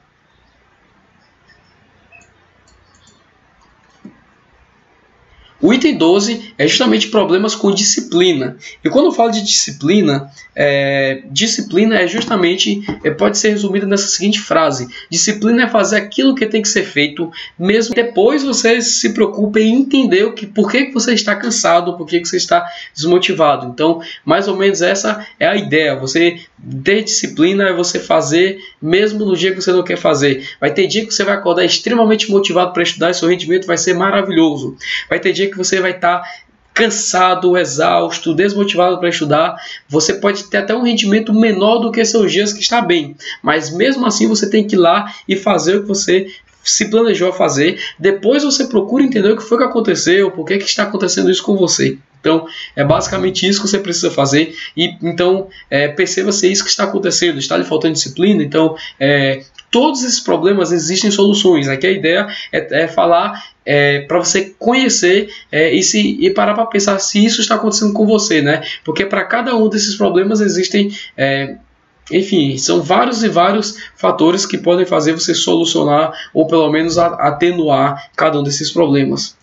[SPEAKER 1] O item doze é justamente problemas com disciplina. E quando eu falo de disciplina, é, disciplina é justamente, é, pode ser resumida nessa seguinte frase: disciplina é fazer aquilo que tem que ser feito, mesmo depois você se preocupe em entender o que, por que você está cansado, por que você está desmotivado. Então, mais ou menos essa é a ideia. Você ter disciplina é você fazer mesmo no dia que você não quer fazer. Vai ter dia que você vai acordar extremamente motivado para estudar e seu rendimento vai ser maravilhoso. Vai ter dia que você vai estar cansado, exausto, desmotivado para estudar. Você pode ter até um rendimento menor do que seus dias que está bem, mas mesmo assim você tem que ir lá e fazer o que você se planejou a fazer. Depois você procura entender o que foi que aconteceu, por que, que está acontecendo isso com você. Então, é basicamente isso que você precisa fazer. E então, é, perceba se é isso que está acontecendo. Está lhe faltando disciplina? Então, é, todos esses problemas existem soluções. Aqui a ideia é, é falar é, para você conhecer é, e, se, e parar para pensar se isso está acontecendo com você, né? Porque para cada um desses problemas existem... É, Enfim, são vários e vários fatores que podem fazer você solucionar ou pelo menos atenuar cada um desses problemas.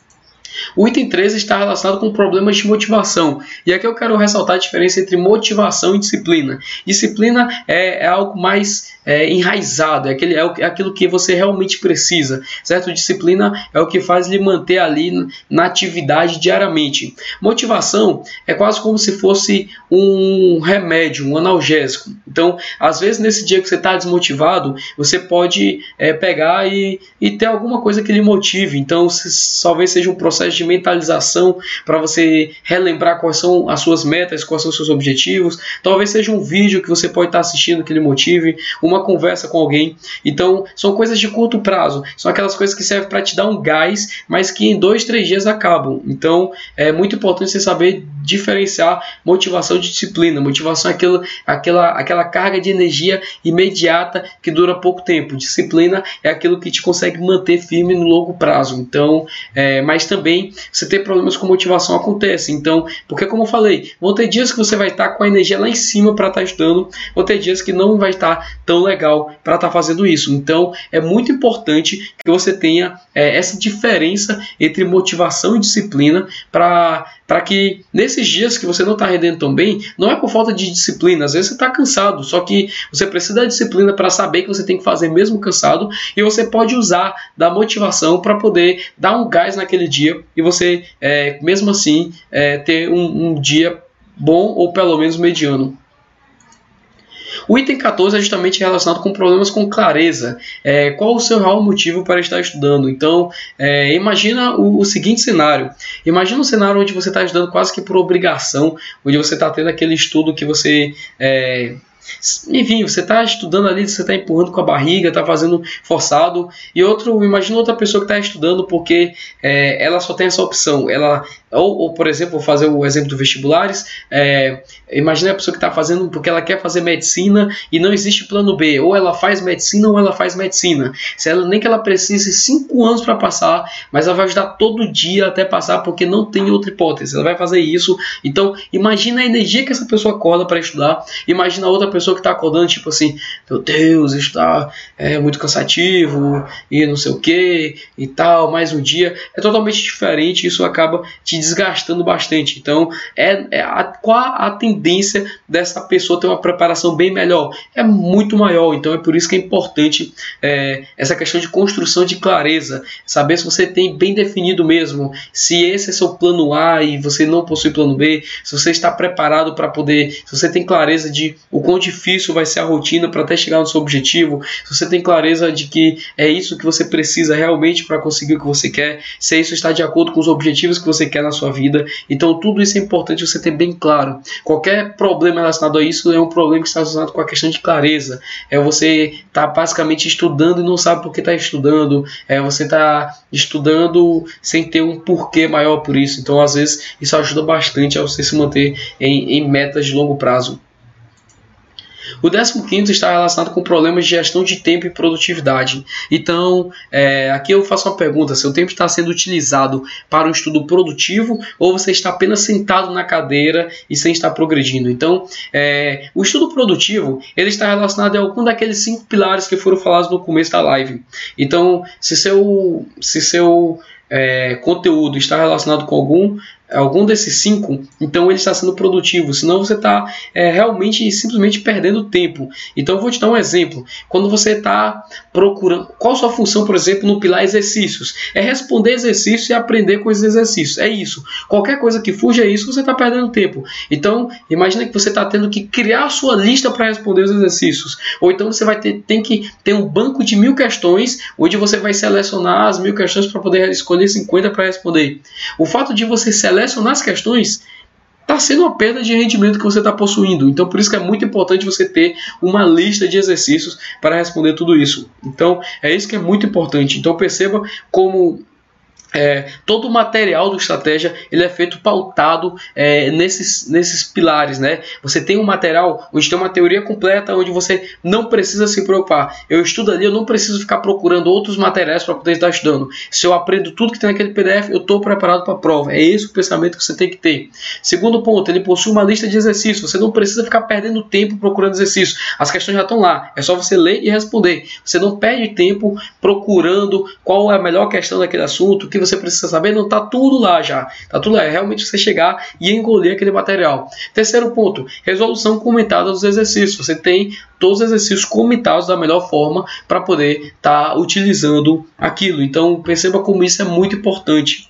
[SPEAKER 1] O item treze está relacionado com problemas de motivação. E aqui eu quero ressaltar a diferença entre motivação e disciplina. Disciplina é, é algo mais é, enraizado, é, aquele, é, é aquilo que você realmente precisa, certo? Disciplina é o que faz lhe manter ali na atividade diariamente. Motivação é quase como se fosse um remédio, um analgésico. Então, às vezes nesse dia que você está desmotivado, você pode é, pegar e, e ter alguma coisa que lhe motive. Então, se, talvez seja um processo de mentalização para você relembrar quais são as suas metas, quais são os seus objetivos. Talvez seja um vídeo que você pode estar assistindo que lhe motive, uma conversa com alguém. Então, são coisas de curto prazo, são aquelas coisas que servem para te dar um gás, mas que em dois, três dias acabam. Então, é muito importante você saber diferenciar motivação de disciplina. Motivação é aquilo, aquela, aquela carga de energia imediata que dura pouco tempo. Disciplina é aquilo que te consegue manter firme no longo prazo. Então, é, mas também você ter problemas com motivação acontece. Então, porque como eu falei, vão ter dias que você vai estar com a energia lá em cima para estar estudando, vão ter dias que não vai estar tão legal para estar fazendo isso. Então, é muito importante que você tenha é, essa diferença entre motivação e disciplina para para que nesses dias que você não está rendendo tão bem, não é por falta de disciplina, às vezes você está cansado, só que você precisa da disciplina para saber que você tem que fazer mesmo cansado, e você pode usar da motivação para poder dar um gás naquele dia e você, é, mesmo assim, é, ter um, um dia bom ou pelo menos mediano. O item quatorze é justamente relacionado com problemas com clareza. É, qual o seu real motivo para estar estudando? Então, é, imagina o, o seguinte cenário. Imagina um cenário onde você está estudando quase que por obrigação, onde você está tendo aquele estudo que você... É, enfim, você está estudando ali, você está empurrando com a barriga, está fazendo forçado. E outro, imagina outra pessoa que está estudando porque é, ela só tem essa opção. Ela, ou, ou, por exemplo, vou fazer o exemplo dos vestibulares. É, imagina a pessoa que está fazendo porque ela quer fazer medicina e não existe plano B. Ou ela faz medicina ou ela faz medicina. Se ela, nem que ela precise cinco anos para passar, mas ela vai ajudar todo dia até passar porque não tem outra hipótese. Ela vai fazer isso. Então, imagina a energia que essa pessoa acorda para estudar. Imagina a outra pessoa que está acordando, tipo assim, meu Deus, está é, muito cansativo e não sei o que e tal, mais um dia. É totalmente diferente, isso acaba te desgastando bastante. Então, é, é a, qual a tendência dessa pessoa ter uma preparação bem melhor? É muito maior. Então, é por isso que é importante é, essa questão de construção de clareza, saber se você tem bem definido mesmo, se esse é seu plano A e você não possui plano B, se você está preparado para poder, se você tem clareza de o quão difícil vai ser a rotina para até chegar no seu objetivo, se você tem clareza de que é isso que você precisa realmente para conseguir o que você quer, se isso está de acordo com os objetivos que você quer na sua vida. Então tudo isso é importante você ter bem claro. Qualquer problema relacionado a isso é um problema que está relacionado com a questão de clareza. É você estar tá basicamente estudando e não sabe por que está estudando. É você está estudando sem ter um porquê maior por isso. Então às vezes isso ajuda bastante a você se manter em, em metas de longo prazo. O décimo quinto está relacionado com problemas de gestão de tempo e produtividade. Então, é, aqui eu faço uma pergunta: seu tempo está sendo utilizado para um estudo produtivo ou você está apenas sentado na cadeira e sem estar progredindo? Então, é, o estudo produtivo ele está relacionado a algum daqueles cinco pilares que foram falados no começo da live. Então, se seu, se seu é, conteúdo está relacionado com algum algum desses cinco, então ele está sendo produtivo, senão você está é, realmente simplesmente perdendo tempo. Então eu vou te dar um exemplo. Quando você está procurando, qual a sua função, por exemplo, no pilar exercícios? É responder exercícios e aprender com os exercícios, é isso. Qualquer coisa que fuja isso, você está perdendo tempo. Então imagina que você está tendo que criar a sua lista para responder os exercícios, ou então você vai ter, tem que ter um banco de mil questões, onde você vai selecionar as mil questões para poder escolher cinquenta para responder. O fato de você selecionar selecionar as questões está sendo uma perda de rendimento que você está possuindo. Então por isso que é muito importante você ter uma lista de exercícios para responder tudo isso. Então é isso que é muito importante. Então perceba como É, todo o material do estratégia ele é feito pautado é, nesses, nesses pilares, né? Você tem um material onde tem uma teoria completa, onde você não precisa se preocupar. Eu estudo ali, eu não preciso ficar procurando outros materiais para poder estar estudando. Se eu aprendo tudo que tem naquele P D F, eu estou preparado para a prova. É esse o pensamento que você tem que ter. Segundo ponto, ele possui uma lista de exercícios. Você não precisa ficar perdendo tempo procurando exercícios. As questões já estão lá. É só você ler e responder. Você não perde tempo procurando qual é a melhor questão daquele assunto, o que você precisa saber, não está tudo lá já, está tudo lá, é realmente você chegar e engolir aquele material. Terceiro ponto, resolução comentada dos exercícios. Você tem todos os exercícios comentados da melhor forma para poder estar tá utilizando aquilo. Então perceba como isso é muito importante.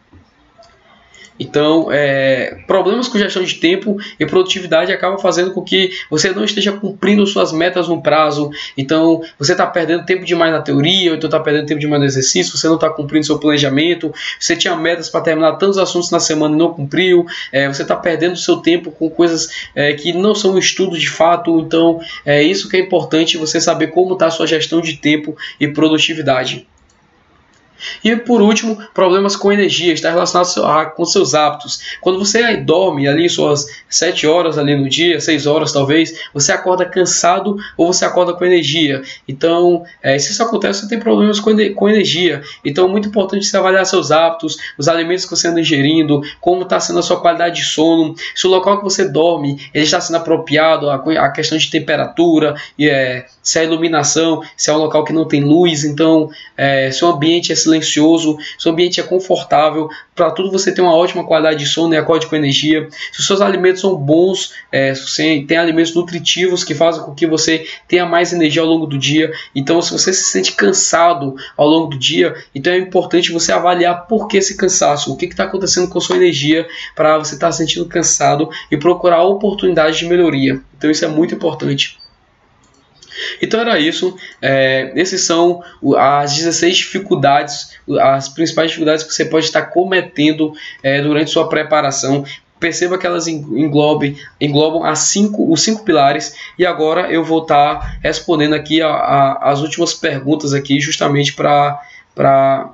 [SPEAKER 1] Então, é, problemas com gestão de tempo e produtividade acabam fazendo com que você não esteja cumprindo suas metas no prazo. Então, você está perdendo tempo demais na teoria, ou então está perdendo tempo demais no exercício, você não está cumprindo seu planejamento, você tinha metas para terminar tantos assuntos na semana e não cumpriu, é, você está perdendo seu tempo com coisas é, que não são um estudo de fato. Então, é isso que é importante, você saber como está a sua gestão de tempo e produtividade. E por último, problemas com energia, está relacionado com seus hábitos. Quando você dorme ali suas sete horas ali no dia, seis horas talvez, você acorda cansado ou você acorda com energia. Então, é, se isso acontece, você tem problemas com, com energia. Então é muito importante você avaliar seus hábitos, os alimentos que você anda ingerindo, como está sendo a sua qualidade de sono, se o local que você dorme ele está sendo apropriado, a, a questão de temperatura, e, é, se a iluminação, se é um local que não tem luz, então é, se o ambiente é silencioso, se o ambiente é confortável, para tudo você ter uma ótima qualidade de sono e acorde com energia. Se os seus alimentos são bons, é, se você tem alimentos nutritivos que fazem com que você tenha mais energia ao longo do dia. Então se você se sente cansado ao longo do dia, então é importante você avaliar por que esse cansaço, o que está acontecendo com a sua energia para você estar tá se sentindo cansado e procurar oportunidades de melhoria. Então isso é muito importante. Então era isso, é, esses são as dezesseis dificuldades, as principais dificuldades que você pode estar cometendo é, durante sua preparação. Perceba que elas englobem, englobam as cinco, os cinco pilares, e agora eu vou estar respondendo aqui a, a, as últimas perguntas aqui, justamente para para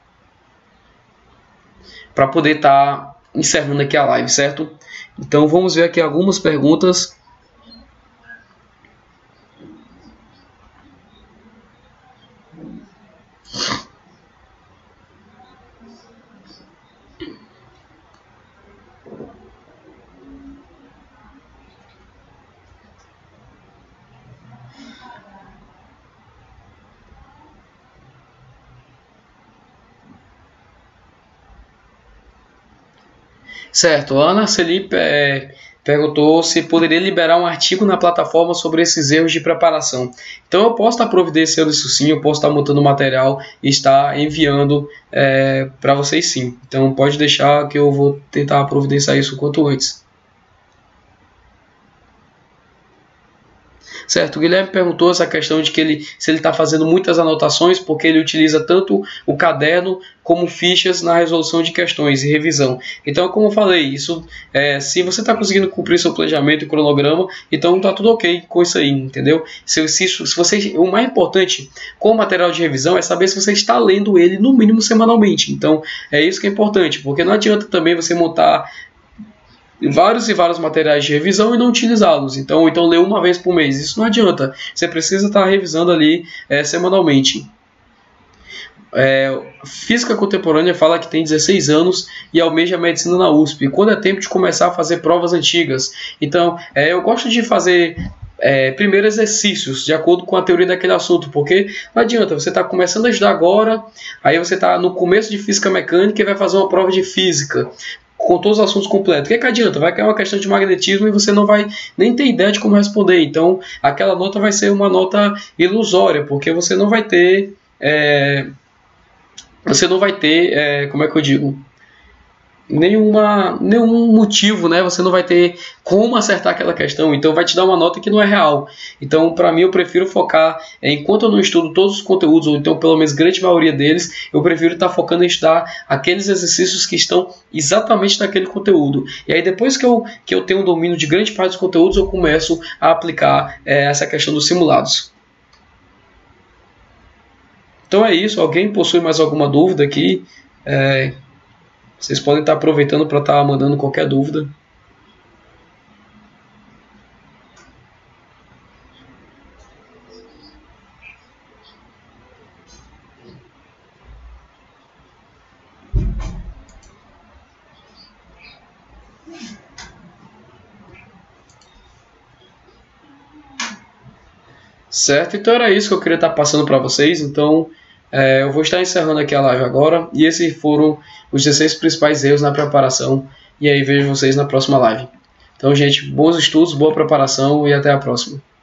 [SPEAKER 1] para poder estar encerrando aqui a live, certo? Então vamos ver aqui algumas perguntas. Certo, a Ana Felipe é, perguntou se poderia liberar um artigo na plataforma sobre esses erros de preparação. Então eu posso estar providenciando isso sim, eu posso estar montando material e estar enviando é, para vocês sim. Então pode deixar que eu vou tentar providenciar isso o quanto antes. Certo, o Guilherme perguntou essa questão de que ele, se ele está fazendo muitas anotações, porque ele utiliza tanto o caderno como fichas na resolução de questões e revisão. Então, como eu falei, isso, é, se você está conseguindo cumprir seu planejamento e cronograma, então está tudo ok com isso aí, entendeu? Se, se, se você, o mais importante com o material de revisão é saber se você está lendo ele no mínimo semanalmente. Então, é isso que é importante, porque não adianta também você montar vários e vários materiais de revisão e não utilizá-los, então, então ler uma vez por mês, isso não adianta, você precisa estar revisando ali é, semanalmente. É, Física Contemporânea fala que tem dezesseis anos e almeja medicina na U S P, quando é tempo de começar a fazer provas antigas. Então, é, eu gosto de fazer É, primeiro exercícios de acordo com a teoria daquele assunto, porque não adianta, você está começando a estudar agora, aí você está no começo de física mecânica e vai fazer uma prova de física com todos os assuntos completos. O que, é que adianta? Vai cair uma questão de magnetismo e você não vai nem ter ideia de como responder. Então, aquela nota vai ser uma nota ilusória, porque você não vai ter é, você não vai ter, é, como é que eu digo? Nenhuma, nenhum motivo, né? Você não vai ter como acertar aquela questão, então vai te dar uma nota que não é real. Então, para mim, eu prefiro focar, é, enquanto eu não estudo todos os conteúdos, ou então pelo menos grande maioria deles, eu prefiro estar focando em estudar aqueles exercícios que estão exatamente naquele conteúdo. E aí, depois que eu, que eu tenho um domínio de grande parte dos conteúdos, eu começo a aplicar é, essa questão dos simulados. Então é isso. Alguém possui mais alguma dúvida aqui? É... Vocês podem estar aproveitando para estar mandando qualquer dúvida. Certo? Então era isso que eu queria estar passando para vocês. Então é, eu vou estar encerrando aqui a live agora. E esses foram os dezesseis principais erros na preparação. E aí vejo vocês na próxima live. Então, gente, bons estudos, boa preparação e até a próxima.